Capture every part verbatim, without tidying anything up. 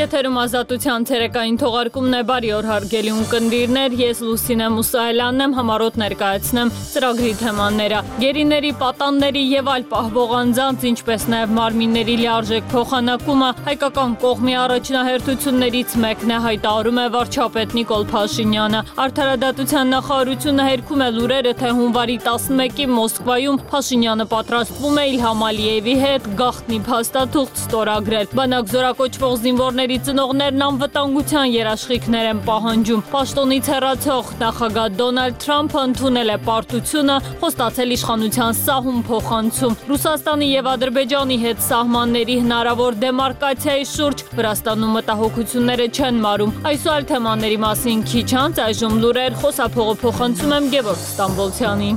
Եթերում ազատության ցերեկային թողարկումն է, բարի օր հարգելի ունկնդիրներ, ես Լուսինե Մուսայելյանն եմ, համառոտ ներկայացնեմ ծրագրի թեմաները։ Գերիների, պատանների եւ այլ պահվող անձանց, ինչպես նաեւ մարմինների լիարժեք փոխանակումը հայկական կողմի առաջնահերթություններից մեկն է, հայտարարում է վարչապետ Նիկոլ Փաշինյանը։ Արդարադատության նախարարությունը հերքում է լուրերը, թե հունվարի տասնմեկի Մոսկվայում Փաշինյանը պատրաստվում է Իլհամ Ալիևի հետ գաղտնի փաստաթուղթ ստորագրել։ Բանակ զորակոչվող զինվորների ծնողներն անվտանգության երաշխիքներ են պահանջում։ Պաշտոնից հեռացող նախագահ Դոնալդ Թրամփը ընդունել է պարտությունը, խոստացել իշխանության սահուն փոխանցում։ Ռուսաստանի եւ Ադրբեջանի հետ սահմանների հնարավոր դեմարկացիայի շուրջ Վրաստանում մտահոգությունները չեն մարում։ Այս ու այլ թեմաների մասին քիչ անց այժմ լուրեր, խոսափողը փոխանցում եմ Գևորգ Ստամբոլցյանին։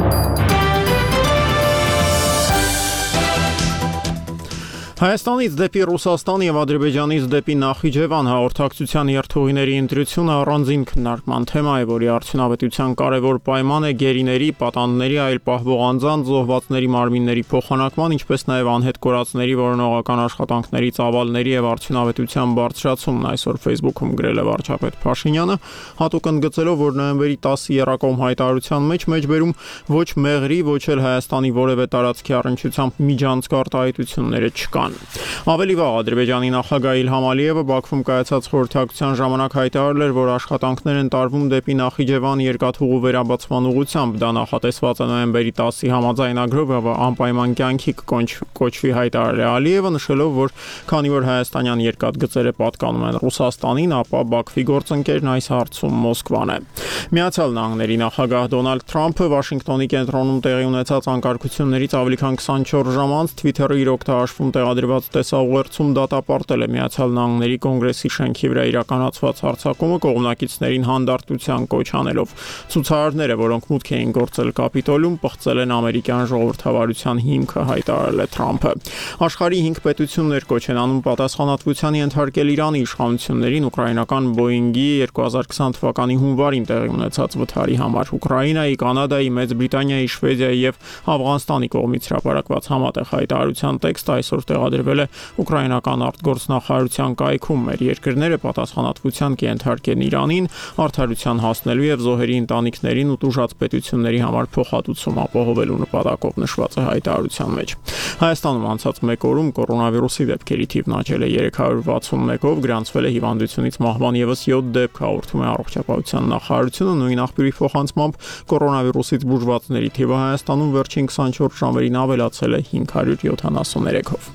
Հայաստանից դեպի Ռուսաստան եւ Ադրբեջանից դեպի Նախիջևան հաղորդակցության երթուղիների ընտրությունը առանձին քննարկման թեմա է, որի արդյունավետության կարևոր պայման է գերիների, պատանդների, այլ պահվող անձանց, զոհվածների մարմինների փոխանակման, ինչպես նաեւ անհետ կորածների որոնողական աշխատանքների ծավալների եւ արդյունավետության բարձրացումն, այսօր Facebook-ում գրել է վարչապետ Փաշինյանը, հատուկ ընդգծելով, որ նոյեմբերի տասը եռակողմ հայտարարության մեջ մեջբերում ոչ Մեղրի, ոչ էլ Հայաստանի որևէ տարածքի առնչությամբ միջանցք արտահայտությունները չկան։ Ավելի վաղ Ադրբեջանի նախագահ Իլհամ Ալիևը Բաքվում կայացած խորհրդակցության ժամանակ հայտարարել էր, որ աշխատանքներ են տարվում դեպի Նախիջևան երկաթուղու վերաբացման ուղղությամբ։ Դա նախատեսված է նոյեմբերի տասի համաձայնագրով եւ անպայման կյանքի կոչվի, հայտարարել է Ալիևը, նշելով, որ քանի որ հայաստանյան երկաթգծերը պատկանում են Ռուսաստանին, ապա Բաքվի գործընկերն այս հարցում Մոսկվան է։ Միացյալ Նահանգների նախագահ Դոնալդ Թրամփը Վաշինգտոնի կենտրոնում տեղի ունեցած անկարգություններից ավելի քան քսանչորս ժամ անց Twitter-ի իր օգտահաշվում տեղադրված տեսաուղերձում դատապարտել է Միացյալ Նահանգների կոնգրեսի շենքի վրա իրականացված հարձակումը, կողմնակիցներին հանդարտության կոչ անելով։ Ցուցարարները, որոնք մուտք էին գործել Կապիտոլիում, պղծել են ամերիկյան ժողովրդավարության հիմքը, հայտարարել է Թրամփը։ Աշխարհի հինգ պետություններ կոչ են անում պատասխանատվության ենթարկել Իրանի իշխանություններին ուկրաինական Boeing-ի երկու հազար քսան թվականի հունվարին տեղի ունեցած վթարի համար։ Ուկրաինայի, Կանադայի, Մեծ Բրիտանիայի, Շվեդիայի եւ Աֆղանստանի կողմից հրապարակված համատեղ հայտարարության տեքստը այսօր տեղադրվել է ուկրաինական արտգործնախարարության կայքում։ Մեր երկրները պատասխանատվության կենթարկեն Իրանին, արդարության հասնելու եւ զոհերի ընտանիքներին ու տուժած պետությունների համար փոխհատուցում ապահովելու նպատակով նշված է հայտարարության մեջ։ Հայաստանում անցած մեկ օրում կորոնավիրուսի դեպքերի թիվն աճել է երեք հարյուր վաթսունմեկով, գրանցվել է հիվանդությունից մահվան եւս յոթ դեպք, հաղորդում է առողջապահության նախարարությունը։ Նույն աղբյուրի փոխանցմամբ կորոնավիրուսից բուժվածների թիվը Հայաստանում վերջին քսանչորս ժամերին ավելացել է հինգ հարյուր յոթանասուններեքով։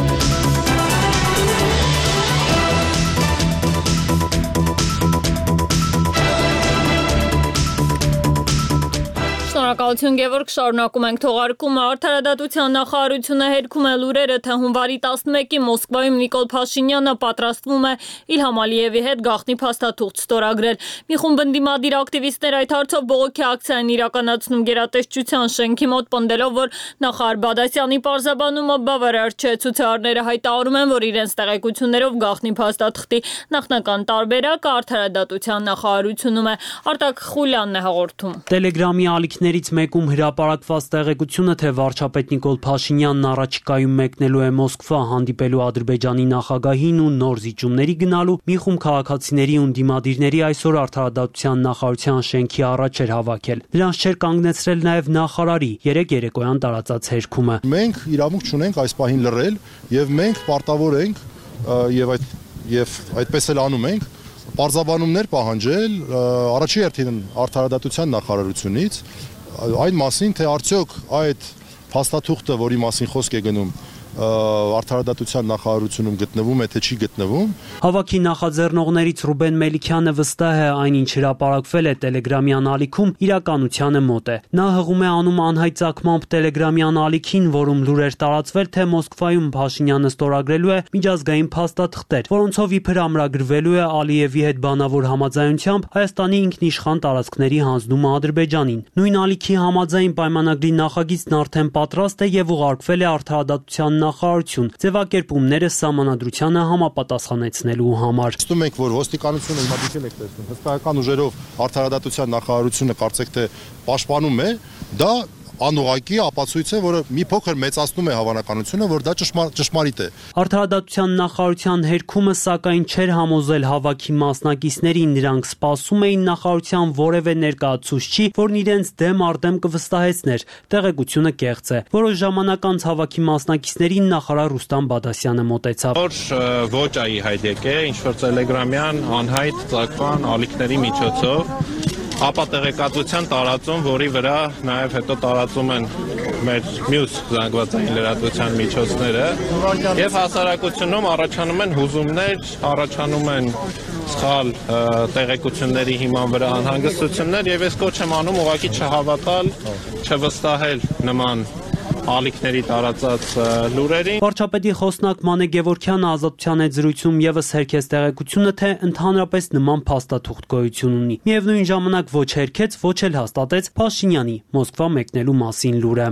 Շնորհակալություն Գևորգ, շարունակում ենք թողարկումը։ Արդարադատության նախարարությունը հերքում է լուրերը, թե հունվարի տասնմեկի Մոսկվայում Նիկոլ Փաշինյանը պատրաստվում է Իլհամ Ալիևի հետ գաղտնի փաստաթուղթ ստորագրել։ Մի խումբ ընդդիմադիր ակտիվիստներ այդ հարցով բողոքի ակցիա են իրականացնում գերատեսչության շենքի մոտ, պնդելով, որ նախարար Բադասյանի պարզաբանումը բավարար չէ։ Ցուցարարները հայտարարում են, որ իրենց տեղեկություններով գաղտնի փաստաթղթի նախնական տարբերակը արդարադատության նախարարությունում է։ Արտակ Խուլյանն է հաղորդում։ Տելեգրամի ալիքներից մեկում հրապարակված տեղեկությունը, թե վարչապետ Նիկոլ Փաշինյանն առաջիկայում մեկնելու է Մոսկվա, հանդիպելու Ադրբեջանի նախագահին ու նոր զիջումների գնալու, մի խումբ քաղաքացիների ու դիմադիրների այսօր արդարադատության նախարարության շենքի առաջ էր հավաքել։ Նրանց չէր կանգնեցրել նաև նախարարի երեք երեկոյան տարածած հերքումը։ Մենք իրավունք չունենք այս պահին լռել եւ մենք պարտավոր ենք եւ այդ եւ այդպես էլ անում ենք պարզաբանումներ պահանջել առաջի հերթին արդարադատության նախարարությունից այն մասին, թե արդյոք այդ փաստաթուղթը, որի մասին խոսք է գնում, արդարադատության նախարարությունում գտնվում է, թե չի գտնվում։ Հավաքի նախաձեռնողներից Ռուբեն Մելիքյանը վստահ է, այնինչ հրապարակվել է Տելեգրամյան ալիքում, իրականությանը մոտ է։ Նա հղում է անում անհայտցակմամբ Տելեգրամյան ալիքին, որում լուր էր տարածվել, թե Մոսկվայում Փաշինյանը ստորագրելու է միջազգային փաստաթղթեր, որոնցով իբր ամրագրվելու է Ալիևի հետ բանավոր համաձայնությամբ Հայաստանի ինքնիշխան տարածքների հանձնումը Ադրբեջանին։ Նույն ալիքի համաձայն պայմանագրի նախագիծն արդեն պատրաստ է եւ ուղարկվել է արդարադատության նախարարություն ձևակերպումները սահմանադրությանը համապատասխանեցնելու համար։ Ստում ենք, որ ոստիկանությունը հիմա դուք եք տեսնում, հսկայական ուժերով արդարադատության նախարարությունը կարծեք թե պաշտպանում է, դա անուղակի ապացույց է, որը մի փոքր մեծացնում է հավանականությունը, որ դա ճշմարիտ է։ Արդարադատության նախարարության հերքումը սակայն չէր համոզել հավաքի մասնակիցներին, նրանք սպասում էին նախարարության որևէ ներկայացուցչի, որն իրենց դեմ արդեմ կվստահեցներ։ Տեղեկությունը կեղծ է։ Որոշ ժամանակ անց հավաքի մասնակիցներին նախարար Ռուստամ Բադասյանը մոտեցավ։ Որ ոչ այ հայտ եկե, ինչ որ տելեգրամյան անհայտ ծագման ալիքների միջոցով ապա տեղեկատվության տարածում, որի վրա նաև հետո տարածում են մեր մյուս զանգվածային լրատվության միջոցները եւ հասարակությունում առաջանում են հուզումներ, առաջանում են սխալ տեղեկությունների հիման վրա անհանգստություններ եւ ես կոչ եմ անում ուղղակի չհավատալ, չվստահել նման ալիքների տարածած լուրերին։ Վարչապետի խոսնակ Մանե Գևորգյանը Ազատության հետ զրույցում եւս հերքեց տեղեկությունը, թե ընդհանրապես նման փաստաթուղթ գոյություն ունի։ Միևնույն ժամանակ ոչ հերքեց, ոչ էլ հաստատեց Փաշինյանի Մոսկվա մեկնելու մասին լուրը։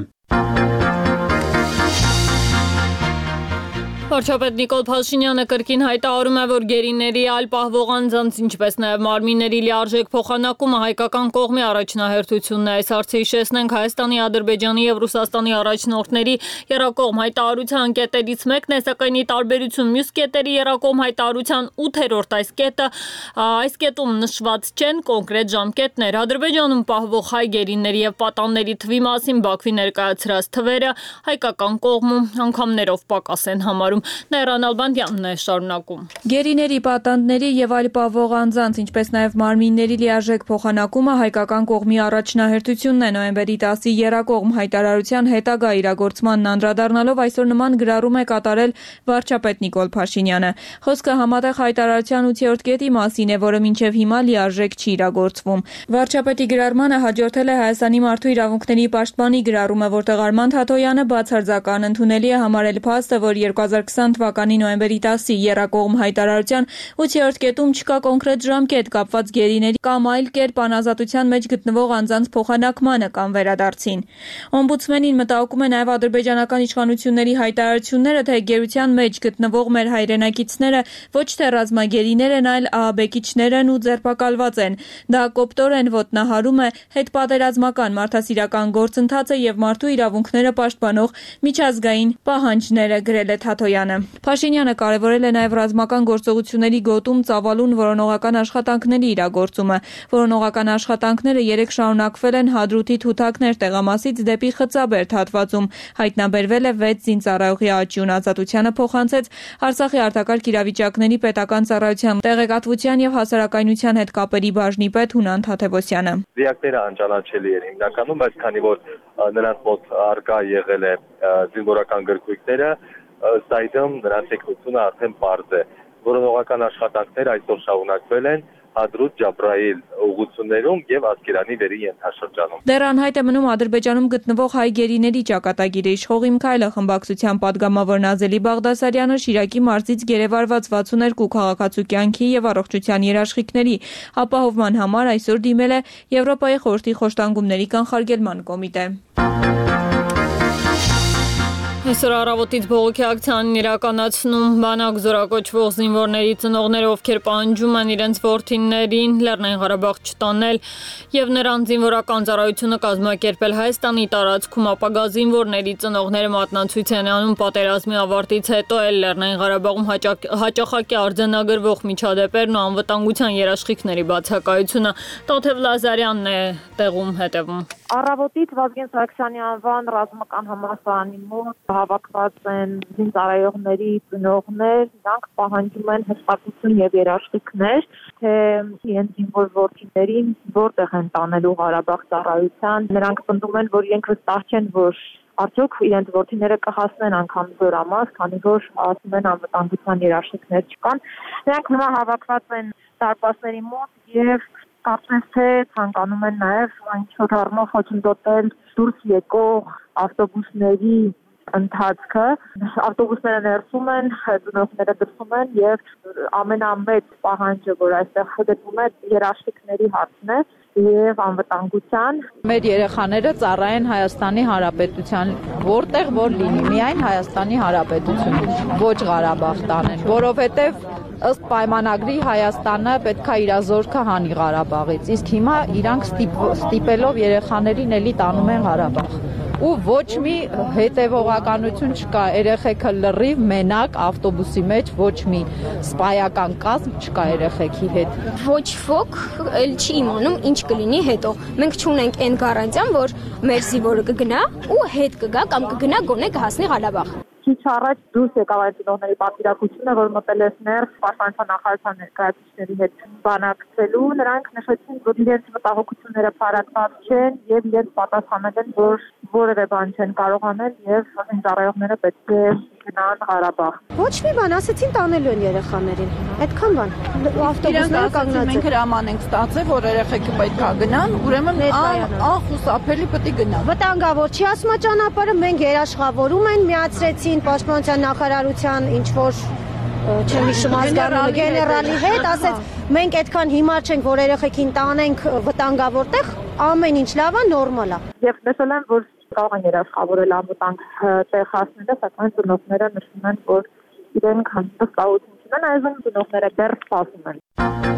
Վարչապետ Նիկոլ Փաշինյանը կրկին հայտարարում է, որ գերիների այլ պահվող անձանց, ինչպես նաև մարմինների լիարժեք փոխանակումը հայկական կողմի առաջնահերթությունն է։ Այս հարցը հիշեցնենք Հայաստանի, Ադրբեջանի եւ Ռուսաստանի առաջնորդների եռակողմ հայտարարության կետերից մեկն է, սակայն ի տարբերություն մյուս կետերի եռակողմ հայտարարության ութերորդ այս կետը այս կետում նշված չեն կոնկրետ ժամկետներ։ Ադրբեջանում պահվող հայ գերիների եւ պատանների թվի մասին Բաքվի ներկայացրած թվերը հայկական կողմում անգամներով պակաս են համարում։ Նայրան Ալբանդյանն է շարունակում։ Գերիների, պատանդների եւ այլ պահվող անձանց, ինչպես նաեւ մարմինների լիարժեք փոխանակումը հայկական կողմի առաջնահերթությունն է։ Նոյեմբերի տասի եռակողմ հայտարարության հետագա իրագործմանն անդրադառնալով այսօր նման գրառում է կատարել վարչապետ Նիկոլ Փաշինյանը։ Խոսքը համատեղ հայտարարության ութերորդ կետի մասին է, որը մինչև հիմա լիարժեք չի իրագործվում։ Վարչապետի գրառմանը հաջորդել է Հայաստանի մարդու իրավունքների պաշտպանի գրառումը, որտեղ Արման Թաթոյանը բացարձական ընդունելի է համարել փաստը, որ երկու հազար քսան թվականի նոյեմբերի տասի եռակողմ հայտարարության ութերորդ կետում չկա կոնկրետ ժամկետ կապված գերիների կամ այլ կերպ անազատության մեջ գտնվող անձանց փոխանակմանը կամ վերադարձին։ Օմբուդսմենին մտահոգում է նաև ադրբեջանական իշխանությունների հայտարարությունները, թե գերության մեջ գտնվող մեր հայրենակիցները ոչ թե ռազմագերիներ են, այլ ահաբեկիչներ են ու ձերբակալված են։ Դա կոպտորեն ոտնահարում է հետպատերազմական մարդասիրական գործընթացը եւ մարդու իրավունքները պաշտպանող միջազգային պահանջները, գրել է Թաթոյանը։ Փաշինյանը կարևորել է նաև ռազմական գործողությունների գոտում ծավալուն որոնողական աշխատանքների իրագործումը։ Որոնողական աշխատանքները երեք շարունակվել են Հադրութի Թութակներ տեղամասից դեպի Խծաբերդ հատվածում։ Հայտնաբերվել է վեց զինծառայողի աճյուն, ազատությանը փոխանցեց Արցախի արտակարգ իրավիճակների պետական ծառայության տեղեկատվության եւ հասարակայնության հետ կապերի բաժնի պետ Հունան Թաթևոսյանը։ Դիակները անճանաչելի են հիմնականում, բայց քանի որ նրանց մոտ արկա եղել է զինվորական գրքույկները, ըստ այդմ նրանց տեխնիկությունը արդեն բարձ է։ Որոնողական աշխատանքներ այսօր շարունակվել են Հադրութ Ջաբրայիլ ուղղություններում եւ Ասկերանի վերի ենթաշրջանում։ Դեռ անհայտ է մնում Ադրբեջանում գտնվող հայ գերիների ճակատագիրը։ Իշխող Իմ Քայլը խմբակցության падգամավոր Նազելի Բաղդասարյանը Շիրակի մարզից գերեվարված վաթսուներկու քաղաքացու կյանքի եւ առողջության երաշխիքների ապահովման համար այսօր դիմել է Եվրոպայի խորհրդի խոշտանգումների կանխարգելման կոմիտե։ Այսօր առավոտից բողոքի ակցիան իրականացնում բանակ զորակոչվող զինվորների ծնողները, ովքեր պահանջում են իրենց որդիներին Լեռնային Ղարաբաղ չտանել եւ նրանց զինվորական ծառայությունը կազմակերպել Հայաստանի տարածքում, ապագա զինվորների ծնողները մատնացույց են անում պատերազմի ավարտից հետո էլ Լեռնային Ղարաբաղում հաճախակի արձանագրվող միջադեպերն ու անվտանգության երաշխիքների բացակայությունը։ Տաթև Լազարյանն է տեղում հետևում։ Առավոտից Վազգեն Սարգսյանի անվան ռազմական համալսարանի մոտ հավաքված են զինծառայողների ծնողներ, նրանք պահանջում են հստակություն եւ երաշխիքներ, թե իրենց զինվոր որդիներին որտեղ են տանելու Ղարաբաղ ծառայության։ Նրանք պնդում են, որ իրենք վստահ չեն, որ արդյոք իրենց որդիները կհասնեն անգամ զորամաս, քանի որ ասում են անվտանգության երաշխիքներ չկան։ Նրանք հիմա հավաքված են դարպասների մոտ եւ կարծես թե ցանկանում են նաև ինչ-որ առումով խոչընդոտել դուրս եկող ավտոբուսների ընթացքը։ Ավտոբուսները ներսում են, ծնողները դրսում են եւ ամենամեծ պահանջը, որ այստեղ գտնվում է, երաշխիքների հարցն է եւ անվտանգության։ Մեր երեխաները ծառայեն Հայաստանի Հանրապետության, որտեղ որ լինի, միայն Հայաստանի Հանրապետություն, ոչ Ղարաբաղ տանեն, որովհետեւ ըստ պայմանագրի Հայաստանը պետքա իր զորքը հանի Ղարաբաղից, իսկ հիմա իրանք ստիպելով երեխաներին էլի տանում են Ղարաբաղ։ ու ոչ մի հետևողականություն չկա, երեխեքը լրիվ մենակ ավտոբուսի մեջ, ոչ մի սպայական կազմ չկա երեխեքի հետ։ Ոչ ոք էլ չի իմանում ինչ կլինի հետո։ Մենք չունենք այն գարանտիան, որ մեր զինվորը կգնա ու հետ կգա կամ կգնա գոնե կհասնի Ղարաբաղ։ Քիչ առաջ դուրս եկավ այդ ծնողների պատվիրակությունը, որ մտել է ՆԵՌ պաշտպանության նախարարության ներկայացուցիչների հետ բանակցելու, նրանք նշեցին, որ իրենց մտահոգությունները փարատված չեն եւ իրենց պատասխանել են, որ որևէ բան չեն կարող անել եւ զինծառայողները պետք է գնան Ղարաբաղ։ Ոչ մի բան ասեցին տանելու են երեխաներին։ Այդքան բան։ Ավտոբուսները կանգնած են։ Մենք հրաման ենք ստացել, որ երեխեքը պետք է գնան, ուրեմն անխուսափելի պետք է գնան։ Վտանգավոր չի ասում ճանապարհը, մենք երաշխավորում են միացրեցին պաշտպանության նախարարության ինչ որ չեմ հիշում ազգանունը գեներալի հետ, ասեց մենք այդքան հիմար չենք, որ երեխեքին տանենք վտանգավոր տեղ, ամեն ինչ լավ է, նորմալ է։ Եվ նշել են, որ կարող են երաշխավորել անվտանգ տեղ հասնելը, սակայն ծնողները նշում են, որ իրենք հաստատություն չունեն, այժմ ծնողները դեռ սպասում են։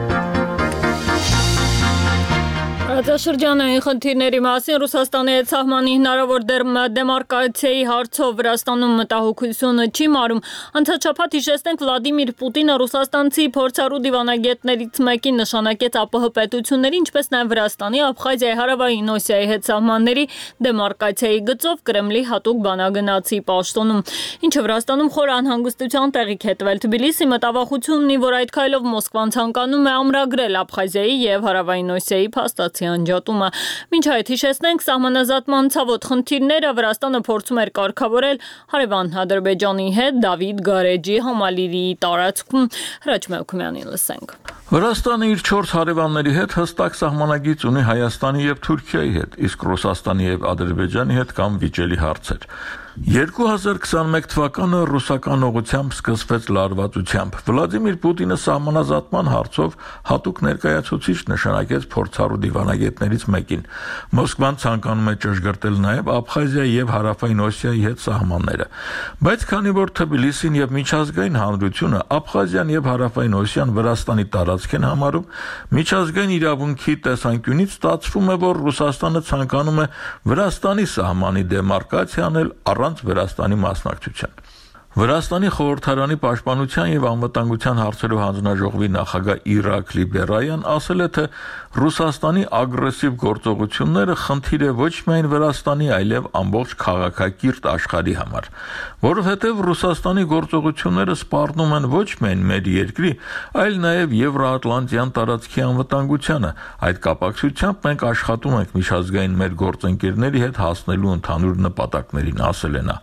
Տարածաշրջանային խնդիրների մասին Ռուսաստանի հետ սահմանի հնարավոր դեմարկացիայի հարցով Վրաստանում մտահոգությունը չի մարում։ Անցած շաբաթ հիշեցնենք Վլադիմիր Պուտինը ռուսաստանցի փորձառու դիվանագետներից մեկին նշանակեց ԱՊՀ պետությունների, ինչպես նաև Վրաստանի, Աբխազիայի, Հարավային Օսիայի հետ սահմանների դեմարկացիայի գծով Կրեմլի հատուկ բանագնացի պաշտոնում, ինչը Վրաստանում խոր անհանգստության տեղիք է տվել։ Թբիլիսի մտավախությունն ունի, որ այդ քայլով Մոսկվան ցանկանում է ամրագրել Աբխազիայի եւ Հարավային Օսիայի փաստացի անջատումը։ Մինչ այդ հիշեցնենք սահմանազատման ցավոտ խնդիրները Վրաստանը փորձում էր կարգավորել հարևան Ադրբեջանի հետ Դավիթ Գարեջի համալիրի տարածքում։ Հրաչ Մելքումյանին լսենք։ Վրաստանը իր չորս հարևանների հետ հստակ սահմանագիծ ունի Հայաստանի եւ Թուրքիայի հետ, իսկ Ռուսաստանի եւ Ադրբեջանի հետ կան վիճելի հարցեր։ երկու հազար քսաներկու թվականը ռուսական ուղղությամբ սկսվեց լարվածությամբ։ Վլադիմիր Պուտինը սահմանազատման հարցով հատուկ ներկայացուցիչ նշանակեց փորձառու դիվանագետներից մեկին։ Մոսկվան ցանկանում է ճշգրտել նաև Աբխազիայի եւ Հարավային Օսիայի հետ սահմանները։ Բայց քանի որ Թբիլիսին եւ միջազգային հանրությունը Աբխազիան եւ Հարավային Օսիան Վրաստանի տարածք են համարում, միջազգային իրավունքի տեսանկյունից ստացվում է, որ Ռուսաստանը ցանկանում է Վրաստանի սահմանի դեմարկացիա անել առանց Վրաստանի մասնակցության։ Վրաստանի խորհրդարանի պաշտպանության եւ անվտանգության հարցերով հանձնաժողովի նախագահ Իրակլի Բերայան ասել է, թե Ռուսաստանի ագրեսիվ գործողությունները խնդիր է ոչ միայն Վրաստանի, այլև ամբողջ քաղաքակիրթ աշխարհի համար, որովհետեւ Ռուսաստանի գործողությունները սպառնում են ոչ միայն մեր երկրի, այլ նաեւ Եվրոատլանտյան տարածքի անվտանգությանը։ Այդ կապակցությամբ մենք աշխատում ենք միջազգային մեր գործընկերների հետ հասնելու ընդհանուր նպատակներին, ասել է նա։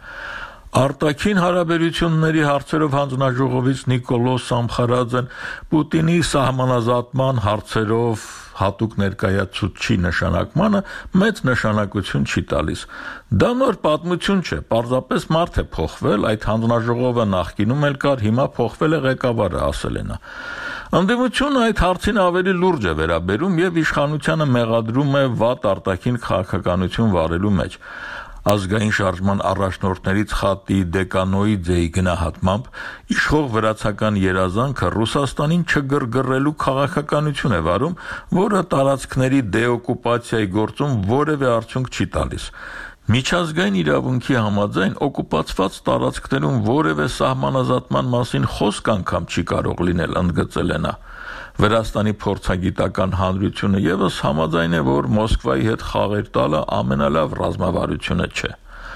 Արտաքին հարաբերությունների հարցերով հանձնաժողովից Նիկոլոս Սամխարաձեն Պուտինի սահմանազատման հարցերով հատուկ ներկայացուցչի նշանակմանը մեծ նշանակություն չի տալիս։ Դա նոր պատմություն չէ, պարզապես մարդ է փոխվել, այդ հանձնաժողովը նախկինում էլ կար, հիմա փոխվել է ղեկավարը, ասել է նա։ Անդեմությունը այդ հարցին ավելի լուրջ է վերաբերում եւ իշխանությանը մեղադրում է վատ արտաքին քաղաքականություն վարելու մեջ։ Ազգային շարժման առաջնորդներից Խատի Դեկանոիձեի գնահատմամբ իշխող վրացական երազանքը Ռուսաստանին չգրգռելու քաղաքականություն է վարում, որը տարածքների դեօկուպացիայի գործում որևէ արդյունք չի տալիս։ Միջազգային իրավունքի համաձայն օկուպացված տարածքներում որևէ սահմանազատման մասին խոսք անգամ չի կարող լինել, ընդգծել է նա։ Վրաստանի փորձագիտական հանրությունը եւս համաձայն է, որ Մոսկվայի հետ խաղեր տալը ամենալավ ռազմավարությունը չէ։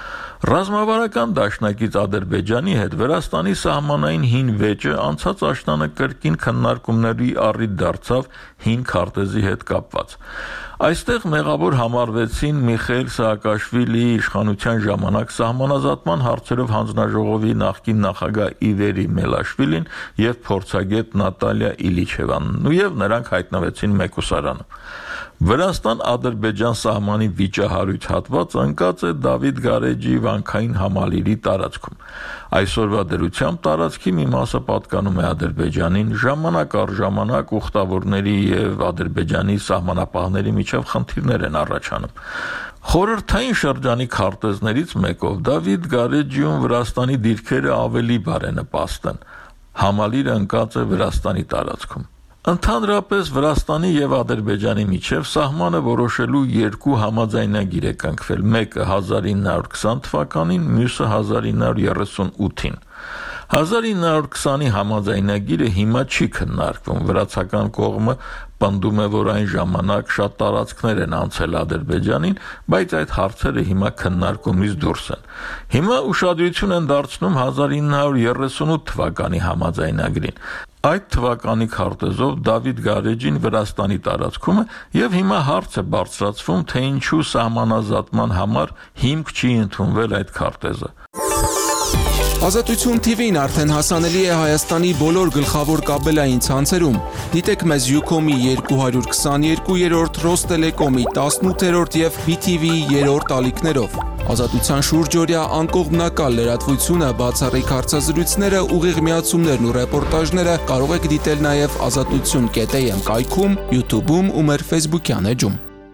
Ռազմավարական դաշնակից Ադրբեջանի հետ Վրաստանի սահմանային հին վեճը անցած աշնանը կրկին քննարկումների առիթ դարձավ հին քարտեզի հետ կապված։ Այստեղ մեղավոր համարվեցին Միխայիլ Սաակաշվիլիի իշխանության ժամանակ սահմանազատման հարցերով հանձնաժողովի նախկին նախագահ Իվերի Մելաշվիլին եւ փորձագետ Նատալիա Իլիչևանն, եւ նրանք հայտնվեցին մեկուսարանում։ Վրաստան-Ադրբեջան սահմանի վիճահարույց հատված ընկած է Դավիթ Գարեջի վանքային համալիրի տարածքում։ Այսօրվա դրությամբ տարածքի մի մասը պատկանում է Ադրբեջանին, ժամանակ առ ժամանակ ուխտավորների եւ Ադրբեջանի սահմանապահների միջև խնդիրներ են առաջանում։ Խորհրդային շրջանի քարտեզներից մեկով Դավիթ Գարեջիում Վրաստանի դիրքերը ավելի բարենպաստ են։ Համալիրը ընկած է Վրաստանի տարածքում։ Ընդհանրապես Վրաստանի եւ Ադրբեջանի միջև սահմանը որոշելու երկու համաձայնագիր է կնքվել, մեկը հազար ինը հարյուր քսան թվականին, մյուսը հազար ինը հարյուր երեսուն ութին։ հազար ինը հարյուր քսանի համաձայնագիրը հիմա չի քննարկվում, վրացական կողմը պնդում է, որ այն ժամանակ շատ տարածքներ են անցել Ադրբեջանին, բայց այդ հարցերը հիմա քննարկումից դուրս են։ Հիմա ուշադրություն են դարձնում հազար ինը հարյուր երեսունութ թվականի համաձայնագրին։ Այդ թվականի քարտեզով Դավիթ Գարեջին Վրաստանի տարածքում է եւ հիմա հարց է բարձրացվում, թե ինչու սահմանազատման համար հիմք չի ընդունվել այդ քարտեզը։ Ազատություն թիվին արդեն հասանելի է Հայաստանի բոլոր գլխավոր կաբելային ցանցերում։ Դիտեք մեզ Ucom-ի երկու հարյուր քսաներկուերորդ, Ռոստելեկոմի տասնութերորդ եւ B T V-ի երրորդ ալիքներով։ Ազատության շուրջօրյա անկողմնակալ լրատվությունը, բացառիկ հարցազրույցները, ուղիղ միացումներն ու ռեպորտաժները կարող եք դիտել նաեւ ազատություն կետ a m կայքում, YouTube-ում ու մեր Facebook-յան էջում։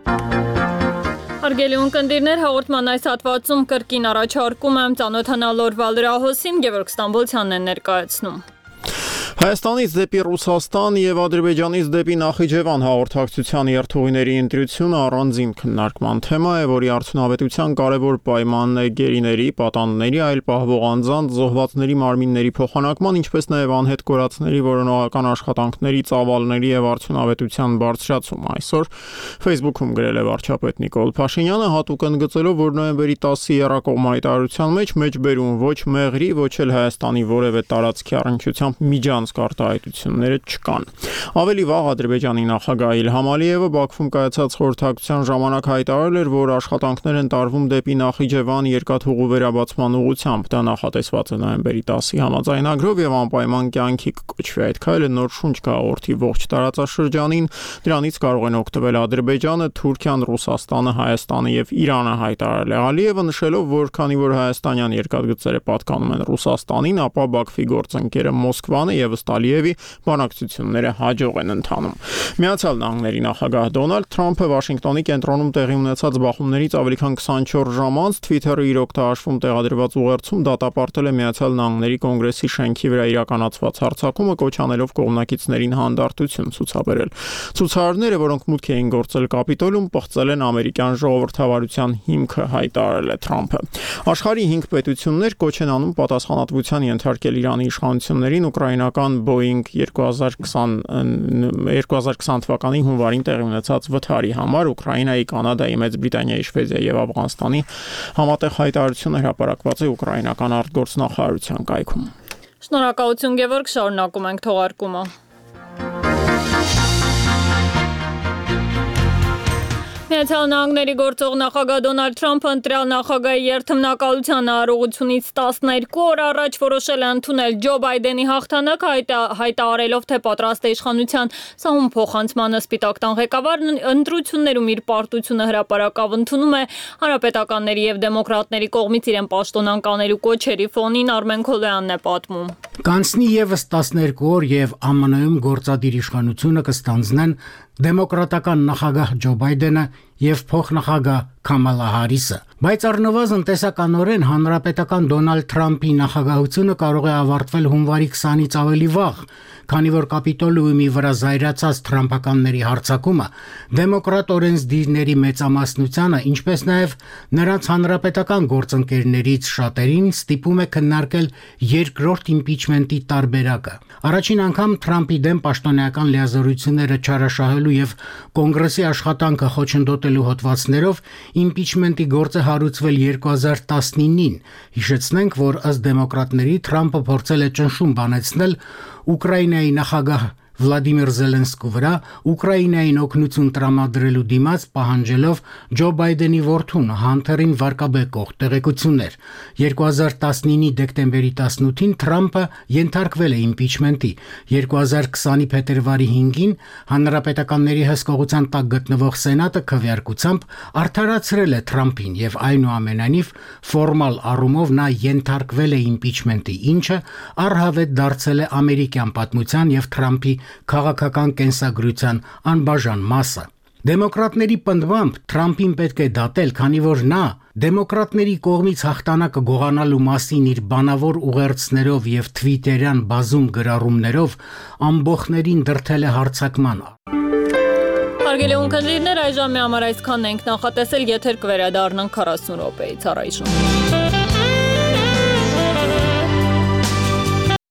Հարգելի ունկնդիրներ, հաղորդման այս հատվածում կրկին առաջարկում եմ ծանոթանալ օրվա լրահոսին, Գևորգ Ստամբոլցյանն է ներկայացնում։ Հայաստանից դեպի Ռուսաստան եւ Ադրբեջանից դեպի Նախիջևան հաղորդակցության երթուղիների ընտրությունը առանձին քննարկման թեմա է, որի արդյունավետության կարևոր պայմանն է գերիների, պատանդների, այլ պահվող անձանց, զոհվածների մարմինների փոխանակման, ինչպես նաեւ անհետ կորածների որոնողական աշխատանքների ծավալների եւ արդյունավետության բարձրացումը։ Այսօր Facebook-ում գրել է վարչապետ Նիկոլ Փաշինյանը, հատուկ ընդգծելով, որ նոյեմբերի տասի երակողմ հայտարարության մեջ մեջբերում ոչ Մեղրի, ոչ էլ Հայաստանի որևէ տարածքի առնչությամբ միջան արտահայտությունները չկան։ Ավելի վաղ Ադրբեջանի նախագահ Իլհամ Ալիևը Բաքվում կայացած խորհրդակցության ժամանակ հայտարարել էր, որ աշխատանքներ են տարվում դեպի Նախիջևան երկաթուղու վերաբացման ուղղությամբ։ Դա նախատեսված է նոյեմբերի տասի համաձայնագրով եւ անպայման կյանքի կկոչվի։ Այդ քայլը նոր շունչ կհաղորդի ողջ տարածաշրջանին։ Դրանից կարող են օգտվել Ադրբեջանը, Թուրքիան, Ռուսաստանը, Հայաստանը եւ Իրանը, հայտարարել է Ալիևը, նշելով, որ քանի որ հայաստանյան երկաթգծերը պատկանում են Ռուսաստանին, ապա Բաքվի գործընկերը Մոսկվան եւ Ալիևի բանակցությունները հաջող են ընթանում։ Միացյալ Նահանգների նախագահ Դոնալդ Թրամփը Վաշինգտոնի կենտրոնում տեղի ունեցած բախումներից ավելի քան քսանչորս ժամ անց Twitter-ի իր օգտահաշվում տեղադրված ուղերձում դատապարտել է Միացյալ Նահանգների կոնգրեսի շենքի վրա իրականացված հարձակումը, կոչ անելով կողմնակիցներին հանդարտություն ցուցաբերել։ Ցուցարարները, որոնք մուտք էին գործել Կապիտոլում, պղծել են ամերիկյան ժողովրդավարության հիմքը, հայտարարել է Թրամփը։ Աշխարհի հինգ պետություններ կոչ են անում պատասխանատվության ենթարկել Իրանի իշխանություններին ուկրաինական Boeing երկու հազար քսան թվականի հունվարին տեղի ունեցած վթարի համար Ուկրաինայի, Կանադայի, Մեծ Բրիտանիայի, Շվեդիայի եւ Աֆղանստանի համատեղ հայտարարությունը հրապարակված է ուկրաինական արտգործնախարարության կայքում։ Շնորհակալություն Գևորգ, շարունակում ենք թողարկումը։ Միացյալ Նահանգների գործող նախագահ Դոնալդ Թրամփը ընտրյալ նախագահի երթմնակալության առողջությունից տասներկու օր առաջ որոշել է ընդունել Ջո Բայդենի հաղթանակը, հայտարարելով, թե պատրաստ է իշխանության սահուն փոխանցմանը։ Սպիտակ տան ղեկավարն ընտրություններում իր պարտությունը հրապարակավ ընդունում է հանրապետականների եւ դեմոկրատների կողմից իրեն պաշտոնանկ անելու կոչերի ֆոնին, Արմեն Քոլոյանն է պատմում։ Կանցնի եւս տասներկու օր եւ Ամն Ում գործադիր իշխանությունը կստանձնեն դեմոկրատական նախագահ Ջո Բայդենը եւ փոխնախագահ Քամալա Հարիսը, բայց առնվազն տեսականորեն հանրապետական Դոնալդ Թրամփի նախագահությունը կարող է ավարտվել հունվարի քսանից ավելի վաղ, քանի որ Կապիտոլիումի վրա զայրացած թրամփականների հարձակումը դեմոկրատ օրենսդիրների մեծամասնությանը, ինչպես նաեւ նրանց հանրապետական գործընկերներից շատերին ստիպում է քննարկել երկրորդ իմպիչմենտի տարբերակը։ Առաջին անգամ Թրամփի դեմ պաշտոնեական լիազորությունները չարաշահելու եւ կոնգրեսի աշխատանքը խոչընդոտելու հոդվածներով իմպիչմենտի գործը հարուցվել երկու հազար տասնինին։ Հիշեցնենք, որ ըստ դեմոկրատների Թրամփը փորձել է ճնշում բանեցնել Ուկրաինայի նախագահ Վլադիմիր Զելենսկու վրա Ուկրաինային օգնություն տրամադրելու դիմաց, պահանջելով Ջո Բայդենի որդուն Հանթերին վարկաբեկող տեղեկություններ։ երկու հազար տասնինի դեկտեմբերի տասնութին Թրամփը ենթարկվել է իմպիչմենտի։ երկու հազար քսանի փետրվարի հինգին հանրապետականների հսկողության տակ գտնվող Սենատը քվեարկությամբ արդարացրել է Թրամփին եւ այնուամենայնիվ ֆորմալ առումով նա ենթարկվել է իմպիչմենտի, ինչը առհավետ դարձել է ամերիկյան պատմության եւ Թրամփի քաղաքական կենսագրության անբաժան մասը։ Դեմոկրատների պնդմամբ Թրամփին պետք է դատել, քանի որ նա դեմոկրատների կողմից հաղթանակը գողանալու մասին իր բանավոր ուղերձներով եւ թվիտերյան բազում գրառումներով ամբողջներին դրթել է հարձակման։ Հարգելի ունկնդիրներ, այժմ մի համար այսքանն ենք նախատեսել, եթեր կվերադառնանք քառասուն րոպեից առայժմ։